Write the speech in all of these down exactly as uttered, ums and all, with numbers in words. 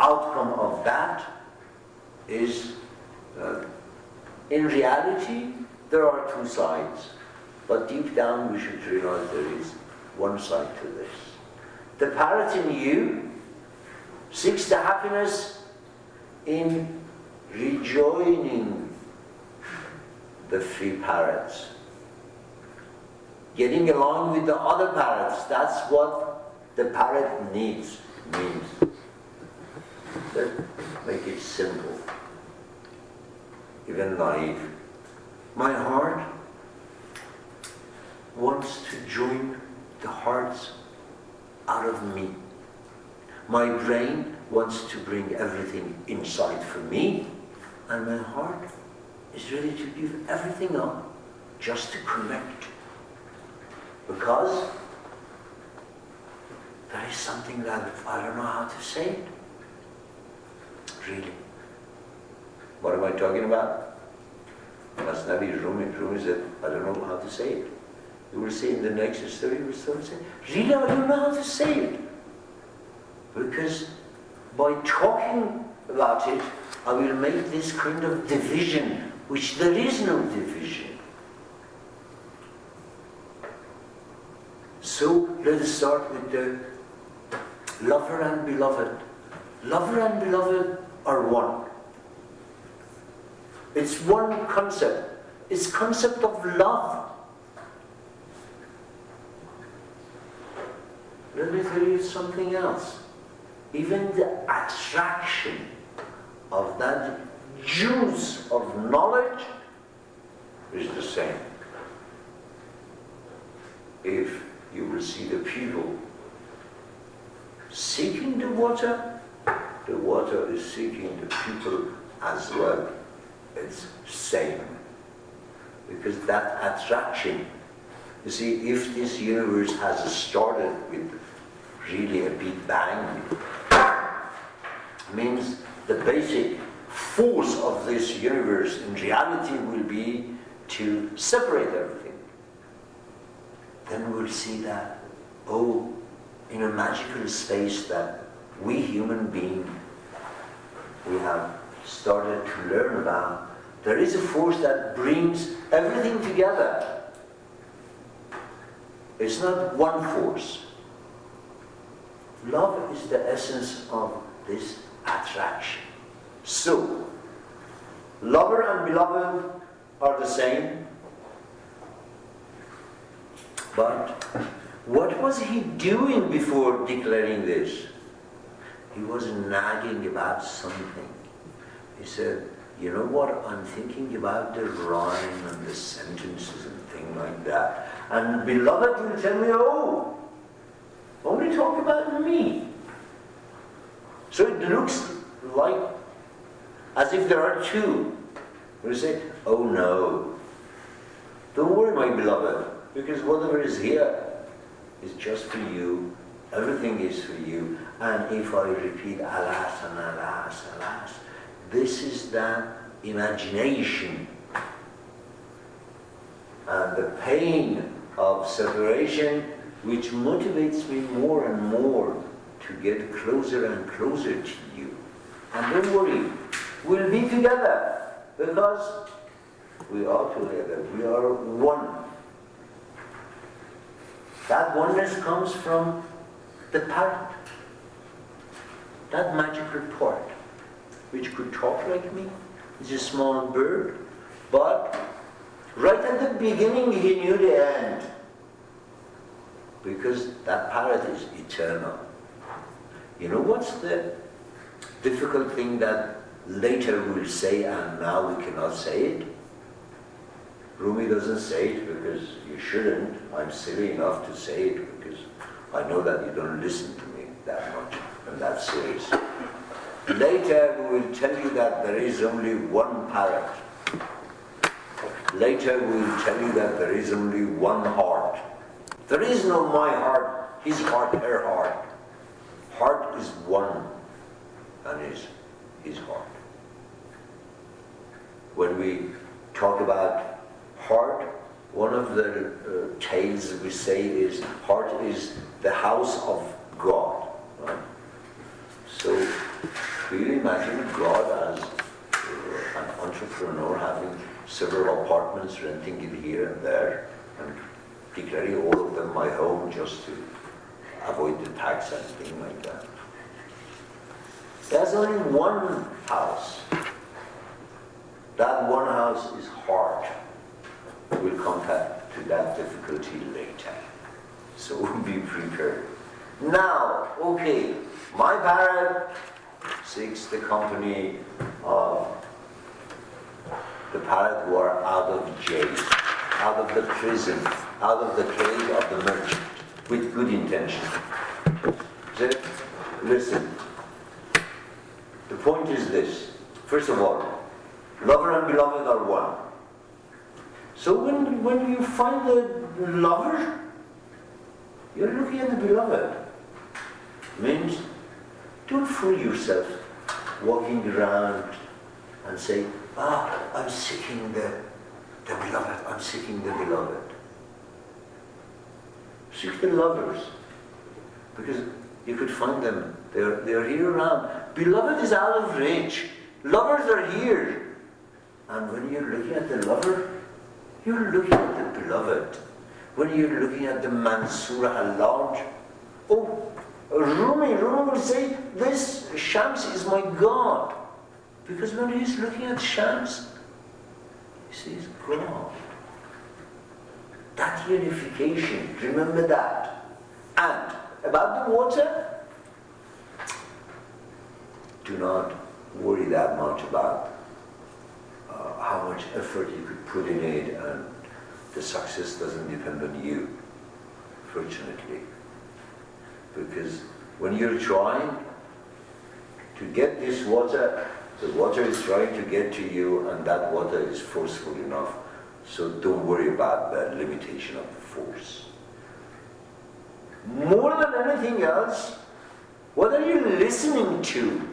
outcome of that is, uh, in reality, there are two sides. But deep down we should realize there is one side to this. The parrot in you seeks the happiness in rejoining the free parrots. Getting along with the other parrots, that's what the parrot needs, means. Let's make it simple, even naive. My heart wants to join the hearts out of me. My brain wants to bring everything inside for me, and my heart is ready to give everything up just to connect. Because there is something that I don't know how to say it. Really. What am I talking about? Must not be Rumi. Rumi said, I don't know how to say it. You will see in the next story, you will start saying, really, I don't know how to say it. Because by talking about it, I will make this kind of division, which there is no division. So let us start with the lover and beloved. Lover and beloved are one. It's one concept. It's concept of love. Let me tell you something else. Even the attraction of that juice of knowledge is the same. If you will see the people seeking the water, the water is seeking the people as well. It's same. Because that attraction, you see, if this universe has started with really a big bang, means the basic force of this universe in reality will be to separate everything. Then we'll see that, oh, in a magical space that we human beings, we have started to learn about, there is a force that brings everything together. It's not one force. Love is the essence of this attraction. So, lover and beloved are the same. But what was he doing before declaring this? He was nagging about something. He said, you know what, I'm thinking about the rhyme and the sentences and things like that. And beloved will tell me, oh, only talk about me. So it looks like as if there are two. We say, oh no, don't worry, my beloved, because whatever is here is just for you. Everything is for you. And if I repeat alas and alas, alas, this is that imagination and the pain of separation which motivates me more and more to get closer and closer to you. And don't worry, we'll be together because we are together, we are one. That oneness comes from the parrot, that magical part, which could talk like me. It's a small bird, but right at the beginning he knew the end, because that parrot is eternal. You know what's the difficult thing that later we'll say and now we cannot say it? Rumi doesn't say it because you shouldn't. I'm silly enough to say it because I know that you don't listen to me that much and that serious. Later we will tell you that there is only one parrot. Later we will tell you that there is only one heart. There is no my heart, his heart, her heart. Heart is one and is his heart. When we talk about heart, one of the uh, tales we say is heart is the house of God. Right? So could you imagine God as uh, an entrepreneur having several apartments, renting it here and there, and declaring all of them my home just to avoid the tax and things like that? There's only one house. That one house is hard. We'll come back to that difficulty later. So be prepared. Now, okay, my parrot seeks the company of the parrot who are out of jail, out of the prison, out of the cage of the merchant, with good intention. So, listen, the point is this. First of all, lover and beloved are one. So when, when you find the lover, you're looking at the beloved. Means, don't fool yourself walking around and say, ah, I'm seeking the, the beloved, I'm seeking the beloved. Seek the lovers, because you could find them. They're, they're here around. Beloved is out of reach. Lovers are here. And when you're looking at the lover, you're looking at the beloved. When you're looking at the Mansura al-Lawj, oh, Rumi, Rumi will say, this Shams is my God. Because when he's looking at Shams, he sees God. That unification, remember that. And about the water, do not worry that much about uh, how much effort you could put in it, and the success doesn't depend on you, fortunately. Because when you're trying to get this water, the water is trying to get to you, and that water is forceful enough. So don't worry about the limitation of the force. More than anything else, what are you listening to?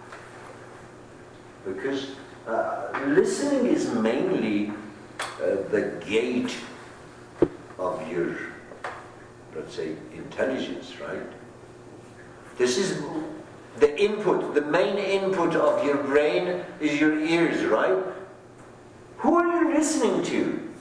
Because uh, listening is mainly uh, the gate of your, let's say, intelligence, right? This is the input, the main input of your brain is your ears, right? Who are you listening to?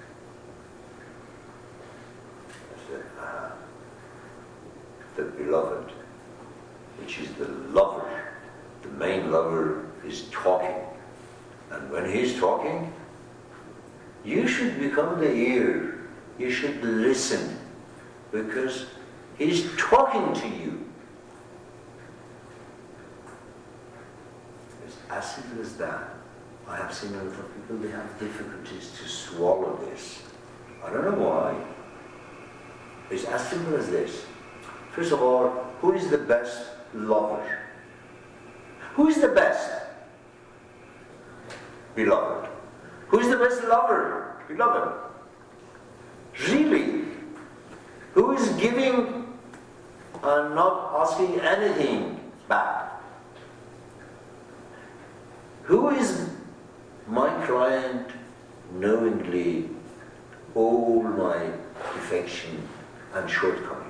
I said, ah, the beloved, which is the lover. The main lover is talking. And when he's talking, you should become the ear. You should listen, because he's talking to you. It's as simple as that. I have seen a lot of people, they have difficulties to swallow this. I don't know why. It's as simple as this. First of all, who is the best lover? Who is the best? Beloved. Who is the best lover? Beloved. Really? Who is giving and not asking anything back? Who is my client knowingly all my defection and shortcomings?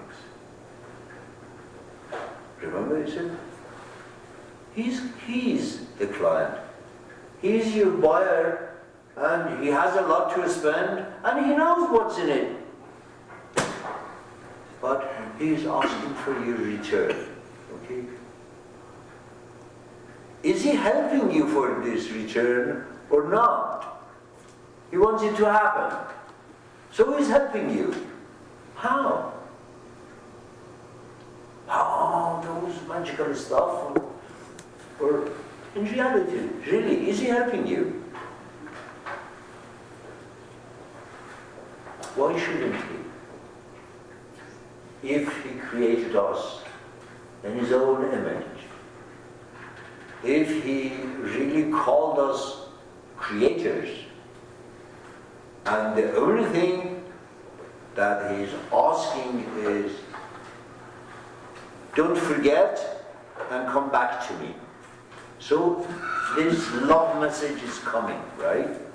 Remember he said, he's, he's the client. He's your buyer, and he has a lot to spend, and he knows what's in it. But he's asking for your return, okay? Is he helping you for this return or not? He wants it to happen. So he's helping you. How? How? Those magical stuff? Or in reality, really, is he helping you? Why shouldn't he? If he created us in his own image, if he really called us creators, and the only thing that he's asking is, don't forget and come back to me. So this love message is coming, right?